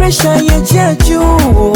presha ya juu.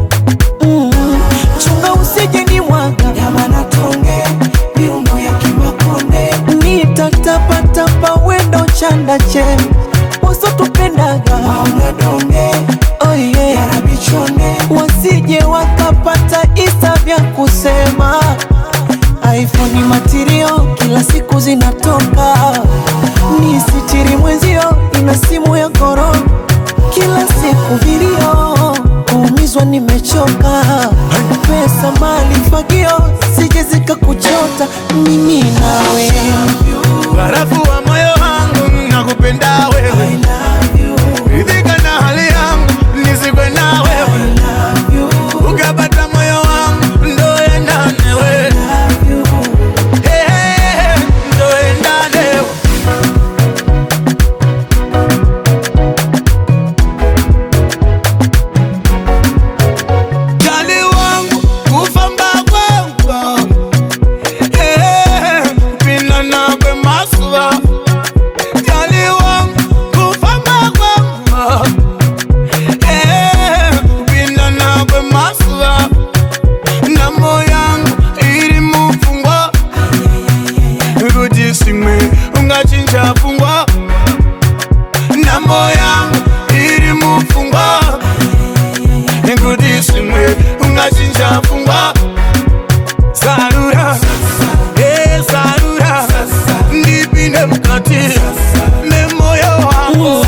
Chunga usije ni mwanga ya manatonge, miundo ya Kimakonde. Nitatapatapa wendo chanda che, waso tupendaga mauna donge. Oh yeah, yarabichone, wasije wakapata isa vya kusema. iPhone material kila siku zinatoka, ni sitiri mwenzio ina simu ya korona. Kila siku video, kuumizwa nimechoka. Pesa mali fagio, sije zika kuchota. Mimi nawe barafu wa moyo wangu, nakupenda wewe. I love you. Ridhika na hali yangu, nisikwe na wewe. I love you. Ukapata moyo wangu, ndo endane wewe. I love you. Ndo endane wewe. Jali wangu, kufamba kwangu. Pina na kwe masuwa. Jali wangu, kufamba kwangu. Pina na kwe masuwa. Na moyangu, iri mufungwa. Kujisimwe, ungachinja fungwa. Na moyangu, iri mufungwa. Kujisimwe, ungachinja fungwa. Sarura, sarura. Ndipinde mkati, ne moyo wangu.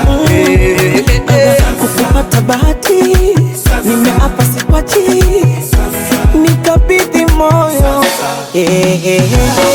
Kupata bahati, nimeapa sikwachi, nikabidhi moyo.